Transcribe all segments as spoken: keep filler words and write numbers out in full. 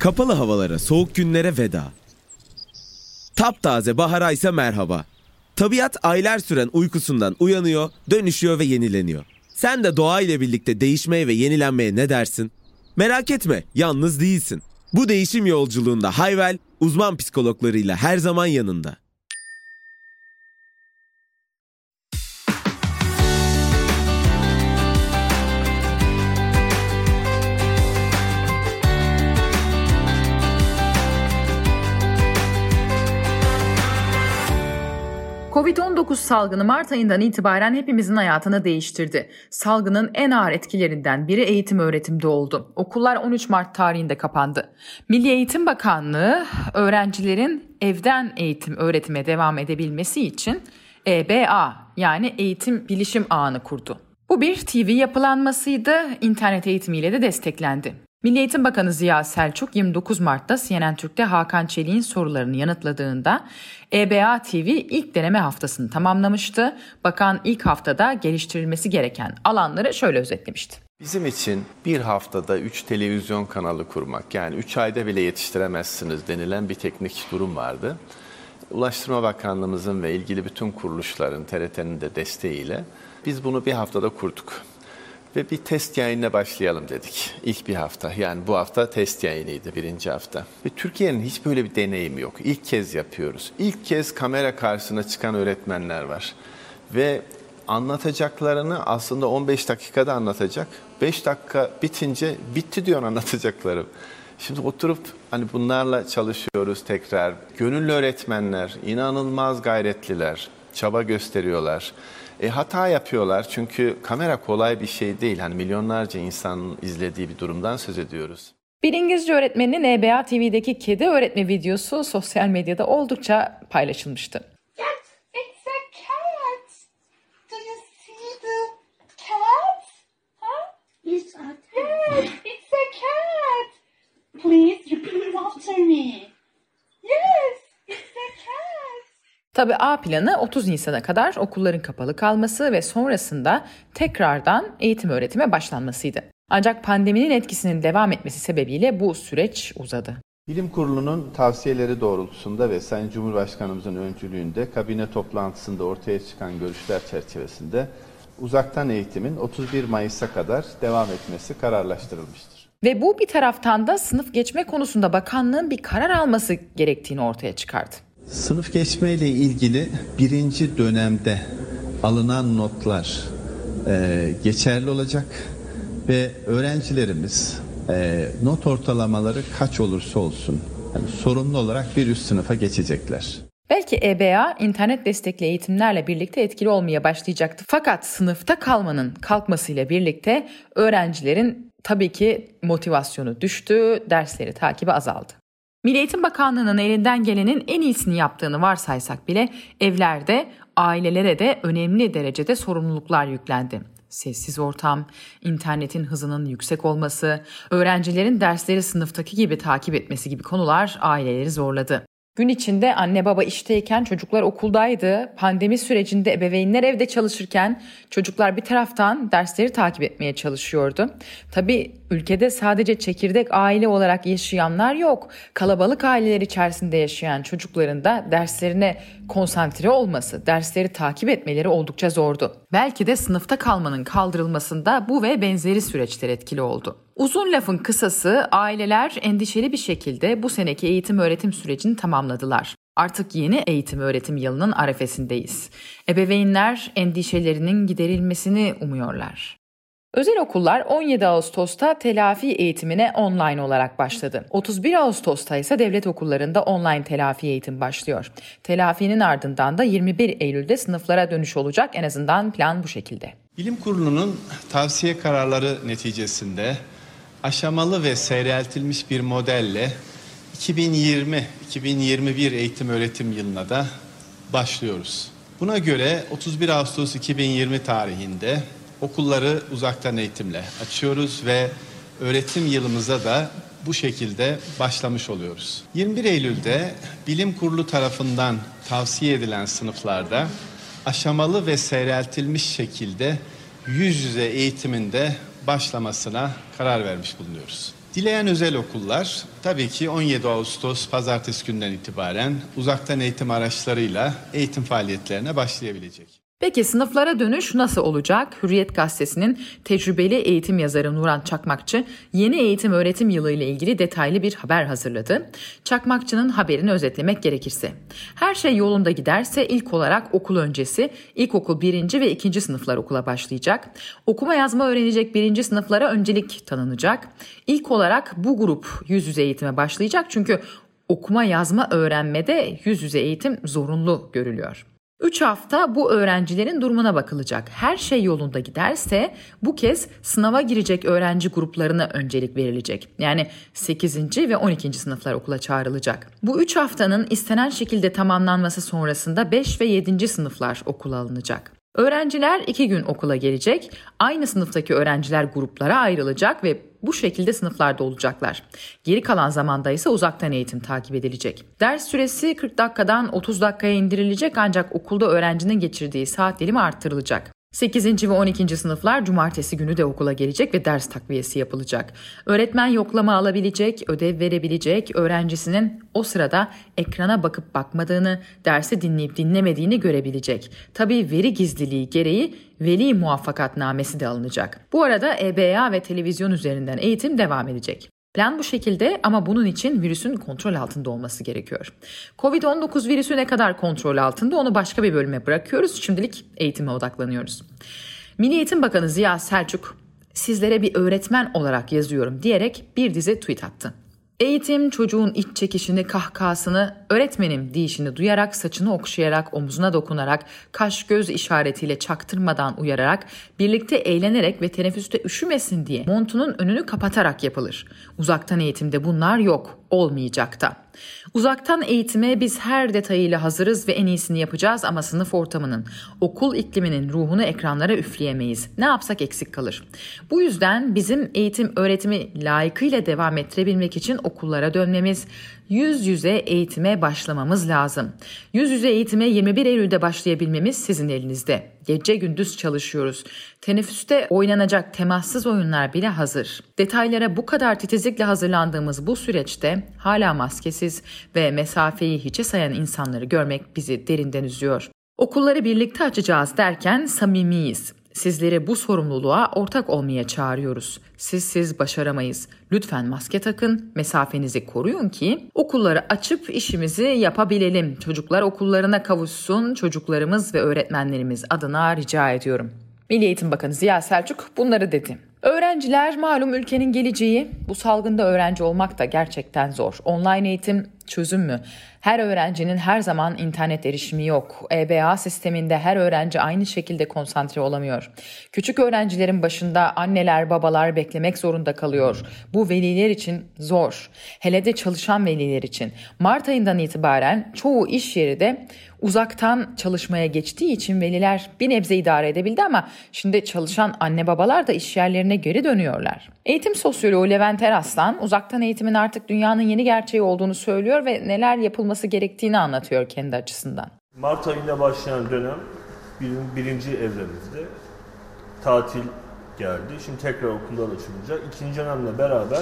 Kapalı havalara, soğuk günlere veda. Taptaze bahara ise merhaba. Tabiat aylar süren uykusundan uyanıyor, dönüşüyor ve yenileniyor. Sen de doğa ile birlikte değişmeye ve yenilenmeye ne dersin? Merak etme, yalnız değilsin. Bu değişim yolculuğunda Hayvel, uzman psikologlarıyla her zaman yanında. kovid on dokuz salgını Mart ayından itibaren hepimizin hayatını değiştirdi. Salgının en ağır etkilerinden biri eğitim öğretimde oldu. Okullar on üç Mart tarihinde kapandı. Milli Eğitim Bakanlığı öğrencilerin evden eğitim öğretime devam edebilmesi için E B A yani Eğitim Bilişim Ağı'nı kurdu. Bu bir T V yapılanmasıydı, internet eğitimiyle de desteklendi. Milli Eğitim Bakanı Ziya Selçuk yirmi dokuz Mart'ta C N N Türk'te Hakan Çelik'in sorularını yanıtladığında E B A T V ilk deneme haftasını tamamlamıştı. Bakan ilk haftada geliştirilmesi gereken alanları şöyle özetlemişti. Bizim için bir haftada üç televizyon kanalı kurmak, yani üç ayda bile yetiştiremezsiniz denilen bir teknik durum vardı. Ulaştırma Bakanlığımızın ve ilgili bütün kuruluşların, T R T'nin de desteğiyle biz bunu bir haftada kurduk. Ve bir test yayınına başlayalım dedik. İlk bir hafta, yani bu hafta test yayınıydı, birinci hafta. Ve Türkiye'nin hiç böyle bir deneyimi yok. İlk kez yapıyoruz. İlk kez kamera karşısına çıkan öğretmenler var. Ve anlatacaklarını aslında on beş dakikada anlatacak. beş dakika bitince bitti diyor anlatacaklarım. Şimdi oturup hani bunlarla çalışıyoruz tekrar. Gönüllü öğretmenler, inanılmaz gayretliler, çaba gösteriyorlar. E, hata yapıyorlar çünkü kamera kolay bir şey değil. Hani milyonlarca insanın izlediği bir durumdan söz ediyoruz. Bir İngilizce öğretmeninin E B A T V'deki kedi öğretme videosu sosyal medyada oldukça paylaşılmıştı. Yes, it's a cat. Do you see the cat? Huh? It's a cat. Yes, it's a cat. Please repeat after me. Yes, it's a cat. Tabii A planı otuz Nisan'a kadar okulların kapalı kalması ve sonrasında tekrardan eğitim öğretime başlanmasıydı. Ancak pandeminin etkisinin devam etmesi sebebiyle bu süreç uzadı. Bilim Kurulu'nun tavsiyeleri doğrultusunda ve Sayın Cumhurbaşkanımızın öncülüğünde kabine toplantısında ortaya çıkan görüşler çerçevesinde uzaktan eğitimin otuz bir Mayıs'a kadar devam etmesi kararlaştırılmıştır. Ve bu bir taraftan da sınıf geçme konusunda bakanlığın bir karar alması gerektiğini ortaya çıkardı. Sınıf geçme ile ilgili birinci dönemde alınan notlar e, geçerli olacak ve öğrencilerimiz e, not ortalamaları kaç olursa olsun yani sorumlu olarak bir üst sınıfa geçecekler. Belki E B A internet destekli eğitimlerle birlikte etkili olmaya başlayacaktı. Fakat sınıfta kalmanın kalkmasıyla birlikte öğrencilerin tabii ki motivasyonu düştü, dersleri takibi azaldı. Milli Eğitim Bakanlığı'nın elinden gelenin en iyisini yaptığını varsaysak bile evlerde ailelere de önemli derecede sorumluluklar yüklendi. Sessiz ortam, internetin hızının yüksek olması, öğrencilerin dersleri sınıftaki gibi takip etmesi gibi konular aileleri zorladı. Gün içinde anne baba işteyken çocuklar okuldaydı. Pandemi sürecinde ebeveynler evde çalışırken çocuklar bir taraftan dersleri takip etmeye çalışıyordu. Tabii ülkede sadece çekirdek aile olarak yaşayanlar yok. Kalabalık aileler içerisinde yaşayan çocukların da derslerine konsantre olması, dersleri takip etmeleri oldukça zordu. Belki de sınıfta kalmanın kaldırılmasında bu ve benzeri süreçler etkili oldu. Uzun lafın kısası aileler endişeli bir şekilde bu seneki eğitim öğretim sürecini tamamladılar. Artık yeni eğitim öğretim yılının arefesindeyiz. Ebeveynler endişelerinin giderilmesini umuyorlar. Özel okullar on yedi Ağustos'ta telafi eğitimine online olarak başladı. otuz bir Ağustos'ta ise devlet okullarında online telafi eğitim başlıyor. Telafinin ardından da yirmi bir Eylül'de sınıflara dönüş olacak. En azından plan bu şekilde. Bilim Kurulu'nun tavsiye kararları neticesinde aşamalı ve seyreltilmiş bir modelle iki bin yirmi iki bin yirmi bir eğitim öğretim yılına da başlıyoruz. Buna göre otuz bir Ağustos iki bin yirmi tarihinde okulları uzaktan eğitimle açıyoruz ve öğretim yılımıza da bu şekilde başlamış oluyoruz. yirmi bir Eylül'de Bilim Kurulu tarafından tavsiye edilen sınıflarda aşamalı ve seyreltilmiş şekilde yüz yüze eğitiminde başlamasına karar vermiş bulunuyoruz. Dileyen özel okullar tabii ki on yedi Ağustos pazartesi günden itibaren uzaktan eğitim araçlarıyla eğitim faaliyetlerine başlayabilecek. Peki sınıflara dönüş nasıl olacak? Hürriyet Gazetesi'nin tecrübeli eğitim yazarı Nuran Çakmakçı yeni eğitim öğretim yılı ile ilgili detaylı bir haber hazırladı. Çakmakçı'nın haberini özetlemek gerekirse. Her şey yolunda giderse ilk olarak okul öncesi ilkokul birinci ve ikinci sınıflar okula başlayacak. Okuma yazma öğrenecek birinci sınıflara öncelik tanınacak. İlk olarak bu grup yüz yüze eğitime başlayacak çünkü okuma yazma öğrenmede yüz yüze eğitim zorunlu görülüyor. üç hafta bu öğrencilerin durumuna bakılacak. Her şey yolunda giderse bu kez sınava girecek öğrenci gruplarına öncelik verilecek. Yani sekizinci ve on ikinci sınıflar okula çağrılacak. Bu üç haftanın istenen şekilde tamamlanması sonrasında beş ve yedinci sınıflar okula alınacak. Öğrenciler iki gün okula gelecek, aynı sınıftaki öğrenciler gruplara ayrılacak ve bu şekilde sınıflarda olacaklar. Geri kalan zamanda ise uzaktan eğitim takip edilecek. Ders süresi kırk dakikadan otuz dakikaya indirilecek ancak okulda öğrencinin geçirdiği saat dilimi arttırılacak. sekizinci ve on ikinci sınıflar cumartesi günü de okula gelecek ve ders takviyesi yapılacak. Öğretmen yoklama alabilecek, ödev verebilecek, öğrencisinin o sırada ekrana bakıp bakmadığını, dersi dinleyip dinlemediğini görebilecek. Tabii veri gizliliği gereği veli muvaffakatnamesi de alınacak. Bu arada E B A ve televizyon üzerinden eğitim devam edecek. Plan bu şekilde ama bunun için virüsün kontrol altında olması gerekiyor. kovid on dokuz virüsü ne kadar kontrol altında onu başka bir bölüme bırakıyoruz. Şimdilik eğitime odaklanıyoruz. Milli Eğitim Bakanı Ziya Selçuk, sizlere bir öğretmen olarak yazıyorum diyerek bir dizi tweet attı. Eğitim çocuğun iç çekişini, kahkahasını, öğretmenim deyişini duyarak, saçını okşayarak, omzuna dokunarak, kaş göz işaretiyle çaktırmadan uyararak, birlikte eğlenerek ve teneffüste üşümesin diye montunun önünü kapatarak yapılır. Uzaktan eğitimde bunlar yok, olmayacak da. Uzaktan eğitime biz her detayıyla hazırız ve en iyisini yapacağız ama sınıf ortamının, okul ikliminin ruhunu ekranlara üfleyemeyiz. Ne yapsak eksik kalır. Bu yüzden bizim eğitim öğretimi layıkıyla devam ettirebilmek için okullara dönmemiz, yüz yüze eğitime başlamamız lazım. Yüz yüze eğitime yirmi bir Eylül'de başlayabilmemiz sizin elinizde. Gece gündüz çalışıyoruz. Teneffüste oynanacak temassız oyunlar bile hazır. Detaylara bu kadar titizlikle hazırlandığımız bu süreçte hala maskesiz ve mesafeyi hiçe sayan insanları görmek bizi derinden üzüyor. Okulları birlikte açacağız derken samimiyiz. Sizleri bu sorumluluğa ortak olmaya çağırıyoruz. Sizsiz başaramayız. Lütfen maske takın, mesafenizi koruyun ki okulları açıp işimizi yapabilelim. Çocuklar okullarına kavuşsun, çocuklarımız ve öğretmenlerimiz adına rica ediyorum. Milli Eğitim Bakanı Ziya Selçuk bunları dedi. Öğrenciler malum ülkenin geleceği. Bu salgında öğrenci olmak da gerçekten zor. Online eğitim çözüm mü? Her öğrencinin her zaman internet erişimi yok. E B A sisteminde her öğrenci aynı şekilde konsantre olamıyor. Küçük öğrencilerin başında anneler, babalar beklemek zorunda kalıyor. Bu veliler için zor. Hele de çalışan veliler için. Mart ayından itibaren çoğu iş yeri de uzaktan çalışmaya geçtiği için veliler bir nebze idare edebildi ama şimdi çalışan anne babalar da iş yerlerine geri dönüyorlar. Eğitim sosyoloğu Levent Eraslan uzaktan eğitimin artık dünyanın yeni gerçeği olduğunu söylüyor ve neler yapılması gerektiğini anlatıyor kendi açısından. Mart ayında başlayan dönem bir, birinci evremizde tatil geldi. Şimdi tekrar okullar açılacak. İkinci dönemle beraber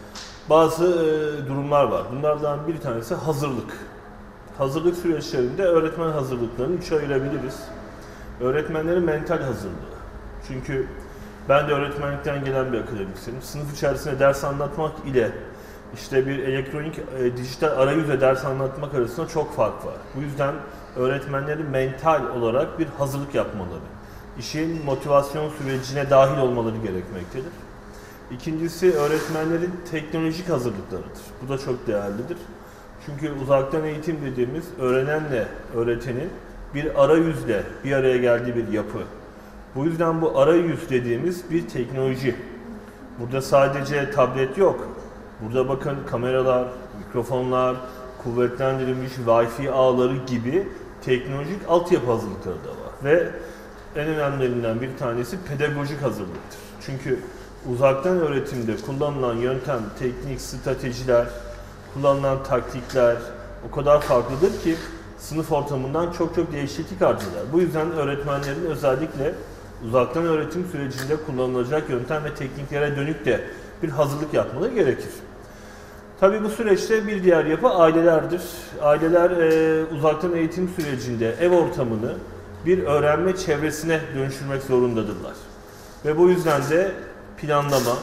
bazı e, durumlar var. Bunlardan bir tanesi hazırlık. Hazırlık süreçlerinde öğretmen hazırlıklarını üçe ayırabiliriz. Öğretmenlerin mental hazırlığı. Çünkü ben de öğretmenlikten gelen bir akademisyenim. Sınıf içerisinde ders anlatmak ile işte bir elektronik, e, dijital arayüzle ders anlatmak arasında çok fark var. Bu yüzden öğretmenlerin mental olarak bir hazırlık yapmaları, işin motivasyon sürecine dahil olmaları gerekmektedir. İkincisi öğretmenlerin teknolojik hazırlıklarıdır. Bu da çok değerlidir. Çünkü uzaktan eğitim dediğimiz öğrenenle öğretenin bir arayüzle bir araya geldiği bir yapı. Bu yüzden bu arayüz dediğimiz bir teknoloji. Burada sadece tablet yok. Burada bakın kameralar, mikrofonlar, kuvvetlendirilmiş Wi-Fi ağları gibi teknolojik altyapı hazırlıkları da var. Ve en önemlilerinden bir tanesi pedagojik hazırlıktır. Çünkü uzaktan öğretimde kullanılan yöntem, teknik, stratejiler, kullanılan taktikler o kadar farklıdır ki sınıf ortamından çok çok değişiklik arz eder. Bu yüzden öğretmenlerin özellikle uzaktan öğretim sürecinde kullanılacak yöntem ve tekniklere dönük de bir hazırlık yapmaları gerekir. Tabii bu süreçte bir diğer yapı ailelerdir. Aileler e, uzaktan eğitim sürecinde ev ortamını bir öğrenme çevresine dönüştürmek zorundadırlar. Ve bu yüzden de planlama,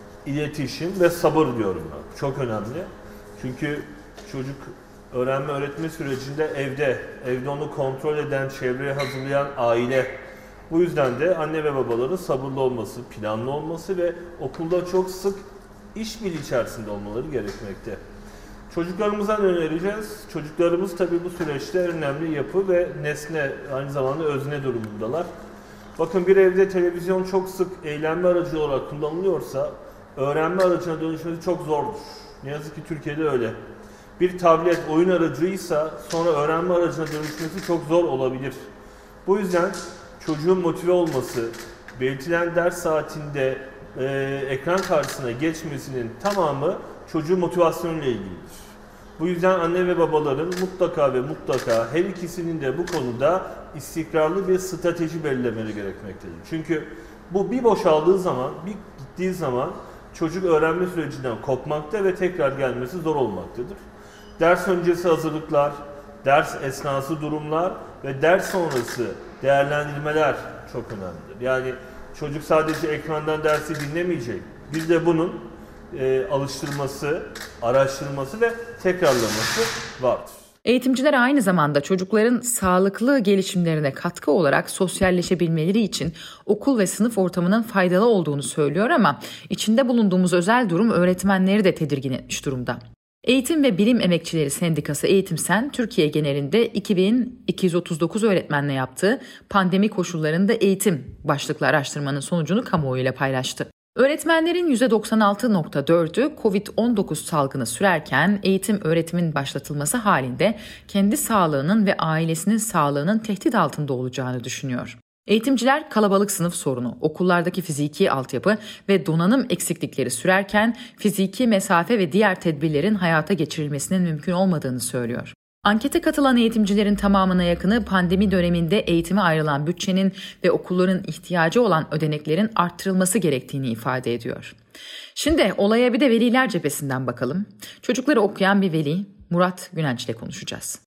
iletişim ve sabır diyorum ben. Çok önemli. Çünkü çocuk öğrenme öğretme sürecinde evde, evde onu kontrol eden, çevreye hazırlayan aile. Bu yüzden de anne ve babaların sabırlı olması, planlı olması ve okulda çok sık işbirliği içerisinde olmaları gerekmekte. Çocuklarımıza ne önereceğiz? Çocuklarımız tabii bu süreçte önemli yapı ve nesne, aynı zamanda özne durumundalar. Bakın bir evde televizyon çok sık eğlenme aracı olarak kullanılıyorsa öğrenme aracına dönüşmesi çok zordur. Ne yazık ki Türkiye'de öyle. Bir tablet oyun aracıysa sonra öğrenme aracına dönüşmesi çok zor olabilir. Bu yüzden çocuğun motive olması, belirtilen ders saatinde e, ekran karşısına geçmesinin tamamı çocuğun motivasyonuyla ilgilidir. Bu yüzden anne ve babaların mutlaka ve mutlaka her ikisinin de bu konuda istikrarlı bir strateji belirlemeleri gerekmektedir. Çünkü bu bir boşaldığı zaman, bir gittiği zaman çocuk öğrenme sürecinden kopmakta ve tekrar gelmesi zor olmaktadır. Ders öncesi hazırlıklar, ders esnası durumlar ve ders sonrası değerlendirmeler çok önemlidir. Yani çocuk sadece ekrandan dersi dinlemeyecek. Bir de bunun e, alıştırması, araştırması ve tekrarlaması vardır. Eğitimciler aynı zamanda çocukların sağlıklı gelişimlerine katkı olarak sosyalleşebilmeleri için okul ve sınıf ortamının faydalı olduğunu söylüyor ama içinde bulunduğumuz özel durum öğretmenleri de tedirgin etmiş durumda. Eğitim ve Bilim Emekçileri Sendikası Eğitimsen, Türkiye genelinde iki bin iki yüz otuz dokuz öğretmenle yaptığı pandemi koşullarında eğitim başlıklı araştırmanın sonucunu kamuoyuyla paylaştı. Öğretmenlerin yüzde doksan altı virgül dördü kovid on dokuz salgını sürerken eğitim öğretimin başlatılması halinde kendi sağlığının ve ailesinin sağlığının tehdit altında olacağını düşünüyor. Eğitimciler kalabalık sınıf sorunu, okullardaki fiziki altyapı ve donanım eksiklikleri sürerken fiziki mesafe ve diğer tedbirlerin hayata geçirilmesinin mümkün olmadığını söylüyor. Ankete katılan eğitimcilerin tamamına yakını pandemi döneminde eğitime ayrılan bütçenin ve okulların ihtiyacı olan ödeneklerin arttırılması gerektiğini ifade ediyor. Şimdi olaya bir de veliler cephesinden bakalım. Çocukları okuyan bir veli Murat Günenç ile konuşacağız.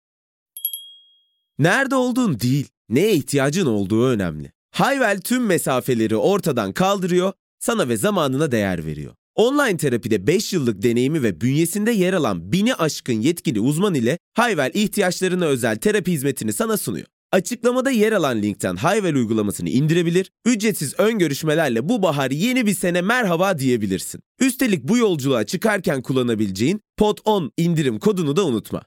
Nerede olduğun değil, neye ihtiyacın olduğu önemli. Hayvel tüm mesafeleri ortadan kaldırıyor, sana ve zamanına değer veriyor. Online terapide beş yıllık deneyimi ve bünyesinde yer alan bini aşkın yetkili uzman ile Hayvel ihtiyaçlarına özel terapi hizmetini sana sunuyor. Açıklamada yer alan linkten Hayvel uygulamasını indirebilir, ücretsiz ön görüşmelerle bu bahar yeni bir sene merhaba diyebilirsin. Üstelik bu yolculuğa çıkarken kullanabileceğin Pod on indirim kodunu da unutma.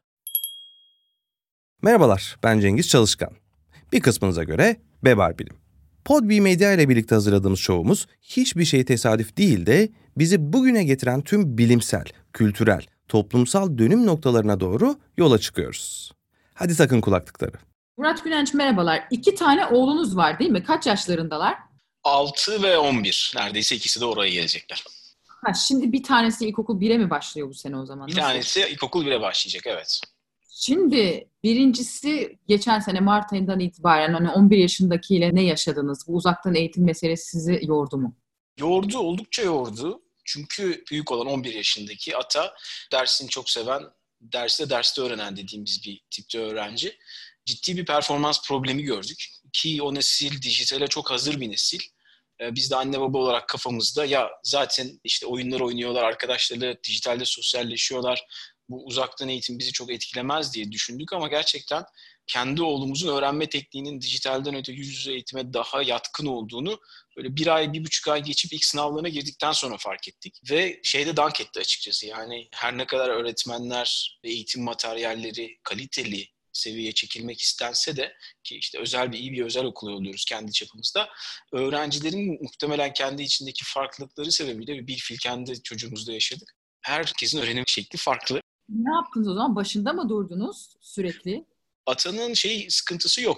Merhabalar, ben Cengiz Çalışkan. Bir kısmınıza göre Bebar Bilim. Podbi Medya ile birlikte hazırladığımız şovumuz hiçbir şey tesadüf değil de bizi bugüne getiren tüm bilimsel, kültürel, toplumsal dönüm noktalarına doğru yola çıkıyoruz. Hadi takın kulaklıkları. Murat Günenç merhabalar. İki tane oğlunuz var değil mi? Kaç yaşlarındalar? altı ve on bir. Neredeyse ikisi de oraya gelecekler. Ha, şimdi bir tanesi ilkokul bire mi başlıyor bu sene o zaman? Bir Nasıl? tanesi ilkokul bire başlayacak, evet. Şimdi birincisi geçen sene Mart ayından itibaren hani on bir yaşındakiyle ne yaşadınız? Bu uzaktan eğitim meselesi sizi yordu mu? Yordu, oldukça yordu. Çünkü büyük olan on bir yaşındaki Ata dersini çok seven, derste derste öğrenen dediğimiz bir tipte öğrenci. Ciddi bir performans problemi gördük. Ki o nesil dijitale çok hazır bir nesil. Biz de anne baba olarak kafamızda ya zaten işte oyunlar oynuyorlar, arkadaşlarıyla dijitalde sosyalleşiyorlar. Bu uzaktan eğitim bizi çok etkilemez diye düşündük ama gerçekten kendi oğlumuzun öğrenme tekniğinin dijitalden öte yüz yüze eğitime daha yatkın olduğunu böyle bir ay, bir buçuk ay geçip ilk sınavlarına girdikten sonra fark ettik. Ve şeyde dank etti açıkçası, yani her ne kadar öğretmenler ve eğitim materyalleri kaliteli seviyeye çekilmek istense de ki işte özel bir iyi bir özel okul oluyoruz kendi çapımızda. Öğrencilerin muhtemelen kendi içindeki farklılıkları sebebiyle ve bilfil kendi çocuğumuzda yaşadık. Herkesin öğrenim şekli farklı. Ne yaptınız o zaman? Başında mı durdunuz sürekli? Ata'nın şey sıkıntısı yoktu.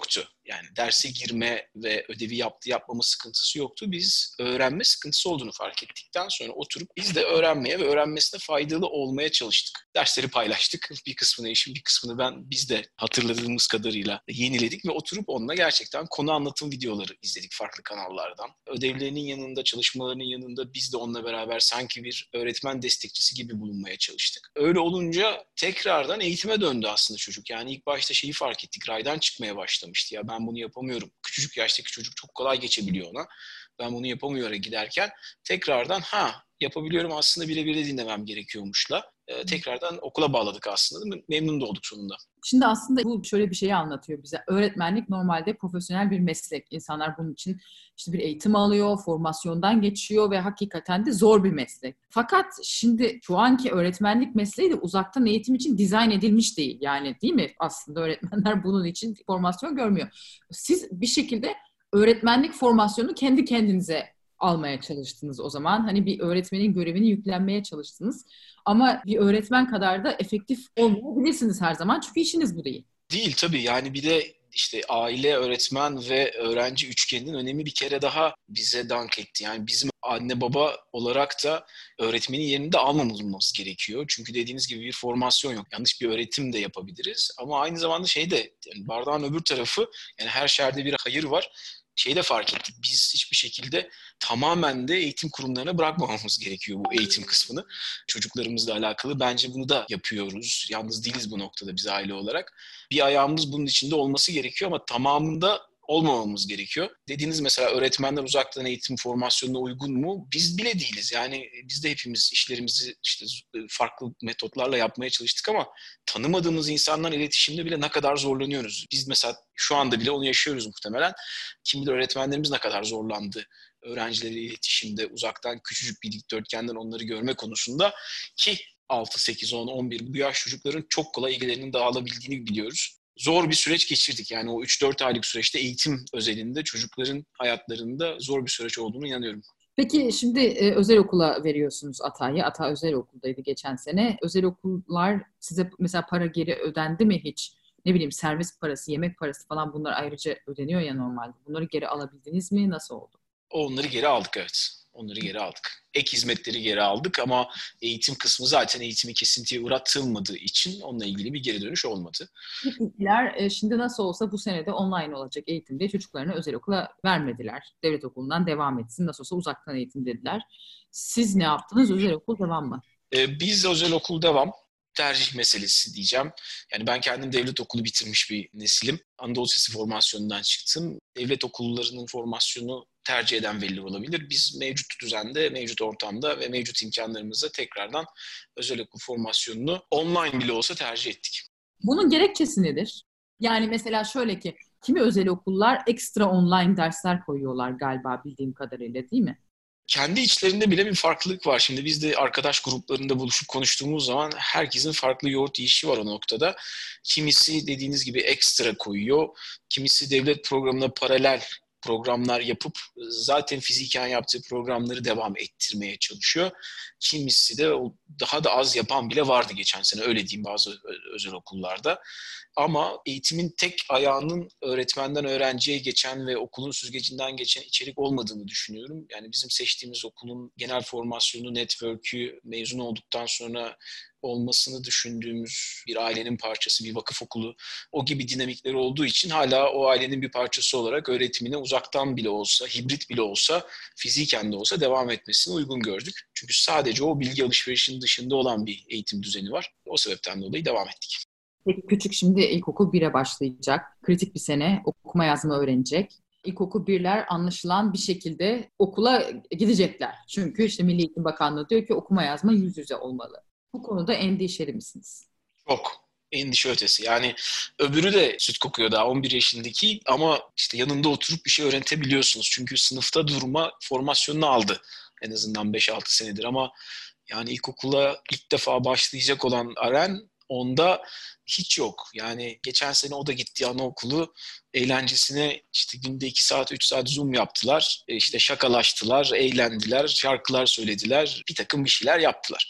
Yani derse girme ve ödevi yaptı yapmama sıkıntısı yoktu. Biz öğrenme sıkıntısı olduğunu fark ettikten sonra oturup biz de öğrenmeye ve öğrenmesine faydalı olmaya çalıştık. Dersleri paylaştık. Bir kısmını eşim, bir kısmını ben, biz de hatırladığımız kadarıyla yeniledik ve oturup onunla gerçekten konu anlatım videoları izledik farklı kanallardan. Ödevlerinin yanında, çalışmalarının yanında biz de onunla beraber sanki bir öğretmen destekçisi gibi bulunmaya çalıştık. Öyle olunca tekrardan eğitime döndü aslında çocuk. Yani ilk başta şeyi fark ettik, raydan çıkmaya başlamıştı. Ya ben bunu yapamıyorum. Küçücük yaştaki çocuk çok kolay geçebiliyor ona. Ben bunu yapamıyorum giderken tekrardan ha yapabiliyorum aslında, birebir de dinlemem gerekiyormuşla. Ee, tekrardan okula bağladık aslında. Memnun da olduk sonunda. Şimdi aslında bu şöyle bir şeyi anlatıyor bize. Öğretmenlik normalde profesyonel bir meslek. İnsanlar bunun için işte bir eğitim alıyor, formasyondan geçiyor ve hakikaten de zor bir meslek. Fakat şimdi şu anki öğretmenlik mesleği de uzaktan eğitim için dizayn edilmiş değil. Yani değil mi? Aslında öğretmenler bunun için formasyon görmüyor. Siz bir şekilde öğretmenlik formasyonunu kendi kendinize almaya çalıştınız o zaman. Hani bir öğretmenin görevini yüklenmeye çalıştınız. Ama bir öğretmen kadar da efektif olmayabilirsiniz her zaman. Çünkü işiniz bu değil. Değil tabii. Yani bir de işte aile, öğretmen ve öğrenci üçgeninin önemi bir kere daha bize dank etti. Yani bizim anne baba olarak da öğretmenin yerini de almamamız gerekiyor. Çünkü dediğiniz gibi bir formasyon yok. Yanlış bir öğretim de yapabiliriz. Ama aynı zamanda şey de, yani bardağın öbür tarafı, yani her şerde bir hayır var. Şeyi de fark ettik. Biz hiçbir şekilde tamamen de eğitim kurumlarına bırakmamamız gerekiyor bu eğitim kısmını. Çocuklarımızla alakalı bence bunu da yapıyoruz. Yalnız değiliz bu noktada biz aile olarak. Bir ayağımız bunun içinde olması gerekiyor ama tamamında olmamamız gerekiyor. Dediğiniz mesela öğretmenler uzaktan eğitim formasyonuna uygun mu? Biz bile değiliz. Yani biz de hepimiz işlerimizi işte farklı metotlarla yapmaya çalıştık ama tanımadığımız insanlarla iletişimde bile ne kadar zorlanıyoruz. Biz mesela şu anda bile onu yaşıyoruz muhtemelen. Kim bilir öğretmenlerimiz ne kadar zorlandı öğrencileriyle iletişimde, uzaktan küçücük bir dikdörtgenden onları görme konusunda ki altı, sekiz, on, on bir bu yaş çocukların çok kolay ilgilerinin dağılabildiğini biliyoruz. Zor bir süreç geçirdik. Yani o üç dört aylık süreçte eğitim özelinde çocukların hayatlarında zor bir süreç olduğunu inanıyorum. Peki şimdi e, özel okula veriyorsunuz Ata'yı. Ata özel okuldaydı geçen sene. Özel okullar size mesela para geri ödendi mi hiç? Ne bileyim servis parası, yemek parası falan bunlar ayrıca ödeniyor ya normalde. Bunları geri alabildiniz mi? Nasıl oldu? Onları geri aldık, evet. Onları geri aldık. Ek hizmetleri geri aldık ama eğitim kısmı zaten eğitimi kesintiye uğratılmadığı için onunla ilgili bir geri dönüş olmadı. İlkler şimdi nasıl olsa bu sene de online olacak eğitim diye çocuklarını özel okula vermediler. Devlet okulundan devam etsin, nasıl olsa uzaktan eğitim dediler. Siz ne yaptınız? Özel okul devam mı? Ee, biz özel okul devam. Tercih meselesi diyeceğim. Yani ben kendim devlet okulu bitirmiş bir nesilim. Anadolu Sesi formasyonundan çıktım. Devlet okullarının formasyonu tercih eden veliler olabilir. Biz mevcut düzende, mevcut ortamda ve mevcut imkanlarımızla tekrardan özel okul formasyonunu online bile olsa tercih ettik. Bunun gerekçesi nedir? Yani mesela şöyle ki, kimi özel okullar ekstra online dersler koyuyorlar galiba bildiğim kadarıyla, değil mi? Kendi içlerinde bile bir farklılık var. Şimdi biz de arkadaş gruplarında buluşup konuştuğumuz zaman herkesin farklı yoğurt yiyişi var o noktada. Kimisi dediğiniz gibi ekstra koyuyor. Kimisi devlet programına paralel programlar yapıp zaten fiziken yaptığı programları devam ettirmeye çalışıyor. Kimisi de daha da az yapan bile vardı geçen sene, öyle diyeyim, bazı özel okullarda. Ama eğitimin tek ayağının öğretmenden öğrenciye geçen ve okulun süzgecinden geçen içerik olmadığını düşünüyorum. Yani bizim seçtiğimiz okulun genel formasyonu, network'ü mezun olduktan sonra olmasını düşündüğümüz bir ailenin parçası, bir vakıf okulu, o gibi dinamikleri olduğu için hala o ailenin bir parçası olarak öğretimine uzaktan bile olsa, hibrit bile olsa, fiziken de olsa devam etmesini uygun gördük. Çünkü sadece o bilgi alışverişinin dışında olan bir eğitim düzeni var. O sebepten dolayı devam ettik. Peki küçük şimdi ilkokul bire başlayacak. Kritik bir sene okuma yazma öğrenecek. İlkokul birler anlaşılan bir şekilde okula gidecekler. Çünkü işte Milli Eğitim Bakanlığı diyor ki okuma yazma yüz yüze olmalı. Bu konuda endişeli misiniz? Çok. Endişe ötesi. Yani öbürü de süt kokuyor daha on bir yaşındaki ama işte yanında oturup bir şey öğretebiliyorsunuz. Çünkü sınıfta durma formasyonunu aldı en azından beş altı senedir ama yani ilkokula ilk defa başlayacak olan Aren onda hiç yok. Yani geçen sene o da gitti anaokulu eğlencesine işte günde iki saat üç saat Zoom yaptılar. E işte şakalaştılar, eğlendiler, şarkılar söylediler, bir takım bir şeyler yaptılar.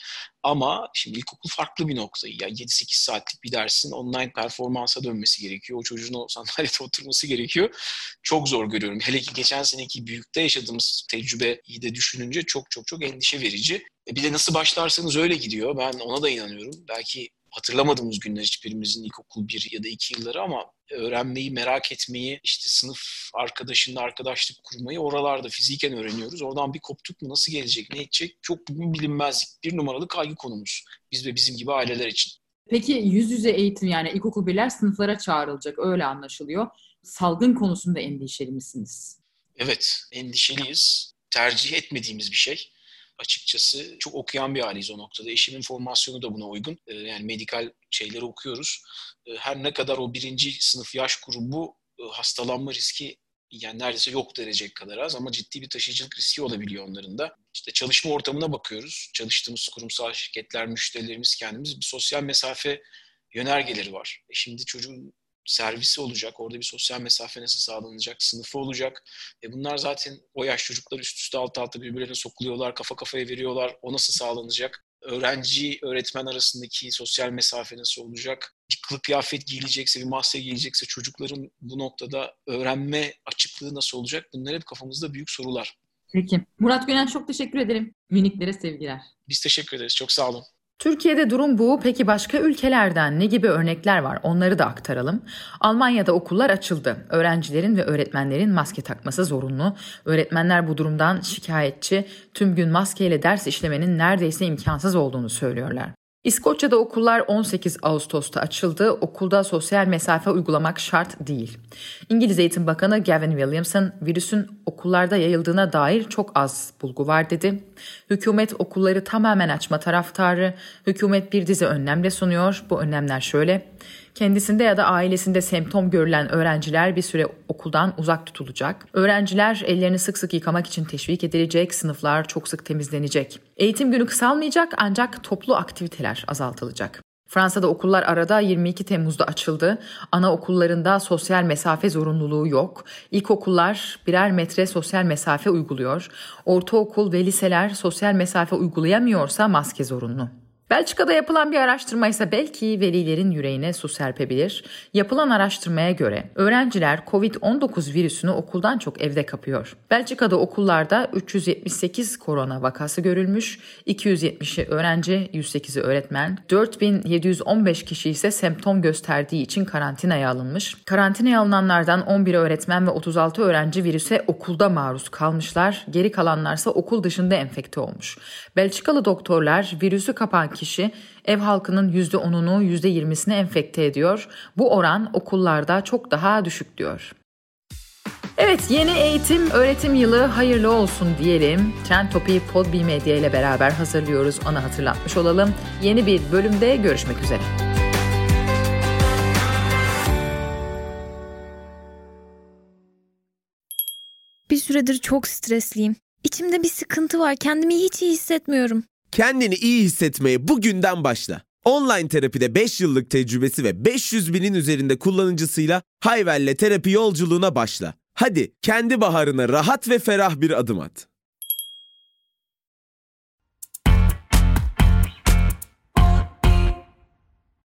Ama şimdi ilkokul farklı bir nokta. Yani yedi sekiz saatlik bir dersin online performansa dönmesi gerekiyor. O çocuğun o sandalyede oturması gerekiyor. Çok zor görüyorum. Hele ki geçen seneki büyükte yaşadığımız tecrübeyi de düşününce çok çok çok endişe verici. Bir de nasıl başlarsanız öyle gidiyor. Ben ona da inanıyorum. Belki hatırlamadığımız günler hiçbirimizin ilkokul bir ya da iki yılları ama öğrenmeyi, merak etmeyi, işte sınıf arkadaşınla arkadaşlık kurmayı oralarda fiziken öğreniyoruz. Oradan bir koptuk mu nasıl gelecek, ne edecek çok bugün bilinmezlik. Bir numaralı kaygı konumuz biz ve bizim gibi aileler için. Peki yüz yüze eğitim yani ilkokul birler sınıflara çağrılacak öyle anlaşılıyor. Salgın konusunda endişeli misiniz? Evet, endişeliyiz. Tercih etmediğimiz bir şey. Açıkçası çok okuyan bir aileyiz o noktada. Eşimin formasyonu da buna uygun. Ee, yani medikal şeyleri okuyoruz. Ee, her ne kadar o birinci sınıf yaş grubu e, hastalanma riski yani neredeyse yok denecek kadar az ama ciddi bir taşıyıcılık riski olabiliyor onların da. İşte çalışma ortamına bakıyoruz. Çalıştığımız kurumsal şirketler, müşterilerimiz, kendimiz bir sosyal mesafe yönergeleri var. E şimdi çocuğun servisi olacak. Orada bir sosyal mesafe nasıl sağlanacak? Sınıfı olacak. E bunlar zaten o yaş çocuklar üst üste alt alta birbirlerine sokuluyorlar. Kafa kafaya veriyorlar. O nasıl sağlanacak? Öğrenci, öğretmen arasındaki sosyal mesafe nasıl olacak? Bir kılık kıyafet giyilecekse, bir maske giyilecekse çocukların bu noktada öğrenme açıklığı nasıl olacak? Bunlar hep kafamızda büyük sorular. Peki. Murat Gönen çok teşekkür ederim. Miniklere sevgiler. Biz teşekkür ederiz. Çok sağ olun. Türkiye'de durum bu. Peki başka ülkelerden ne gibi örnekler var? Onları da aktaralım. Almanya'da okullar açıldı. Öğrencilerin ve öğretmenlerin maske takması zorunlu. Öğretmenler bu durumdan şikayetçi. Tüm gün maskeyle ders işlemenin neredeyse imkansız olduğunu söylüyorlar. İskoçya'da okullar on sekiz Ağustos'ta açıldı. Okulda sosyal mesafe uygulamak şart değil. İngiliz Eğitim Bakanı Gavin Williamson, virüsün okullarda yayıldığına dair çok az bulgu var dedi. Hükümet okulları tamamen açma taraftarı. Hükümet bir dizi önlemle sunuyor. Bu önlemler şöyle. Kendisinde ya da ailesinde semptom görülen öğrenciler bir süre okuldan uzak tutulacak. Öğrenciler ellerini sık sık yıkamak için teşvik edilecek, sınıflar çok sık temizlenecek. Eğitim günü kısalmayacak ancak toplu aktiviteler azaltılacak. Fransa'da okullar arada yirmi iki Temmuz'da açıldı. Anaokullarında sosyal mesafe zorunluluğu yok. İlkokullar birer metre sosyal mesafe uyguluyor. Ortaokul ve liseler sosyal mesafe uygulayamıyorsa maske zorunlu. Belçika'da yapılan bir araştırma ise belki velilerin yüreğine su serpebilir. Yapılan araştırmaya göre öğrenciler kovid on dokuz virüsünü okuldan çok evde kapıyor. Belçika'da okullarda üç yüz yetmiş sekiz korona vakası görülmüş, iki yüz yetmişi öğrenci, yüz sekizi öğretmen, dört bin yedi yüz on beş kişi ise semptom gösterdiği için karantinaya alınmış. Karantinaya alınanlardan on bir öğretmen ve otuz altı öğrenci virüse okulda maruz kalmışlar, geri kalanlarsa okul dışında enfekte olmuş. Belçikalı doktorlar virüsü kapan kişi ev halkının yüzde onunu yüzde yirmisini enfekte ediyor. Bu oran okullarda çok daha düşük diyor. Evet, yeni eğitim öğretim yılı hayırlı olsun diyelim. Trend Topi'yi Podbi Medya ile beraber hazırlıyoruz. Onu hatırlatmış olalım. Yeni bir bölümde görüşmek üzere. Bir süredir çok stresliyim. İçimde bir sıkıntı var. Kendimi hiç iyi hissetmiyorum. Kendini iyi hissetmeye bugünden başla. Online terapide beş yıllık tecrübesi ve beş yüz binin üzerinde kullanıcısıyla Hayvel'le terapi yolculuğuna başla. Hadi kendi baharına rahat ve ferah bir adım at.